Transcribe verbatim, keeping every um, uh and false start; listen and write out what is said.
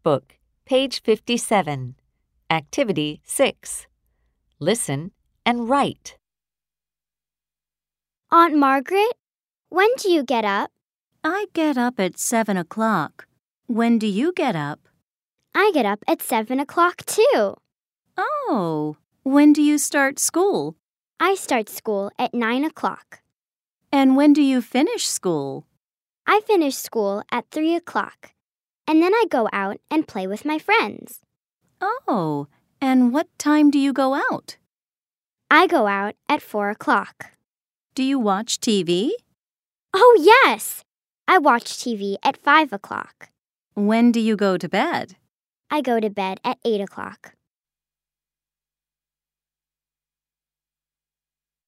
Workbook, page fifty-seven. Activity six. Listen and write. Aunt Margaret, when do you get up? I get up at seven o'clock. When do you get up? I get up at seven o'clock too. Oh, when do you start school? I start school at nine o'clock. And when do you finish school? I finish school at three o'clock. And then I go out and play with my friends. Oh, and what time do you go out? I go out at four o'clock. Do you watch T V? Oh, yes! I watch T V at five o'clock. When do you go to bed? I go to bed at eight o'clock.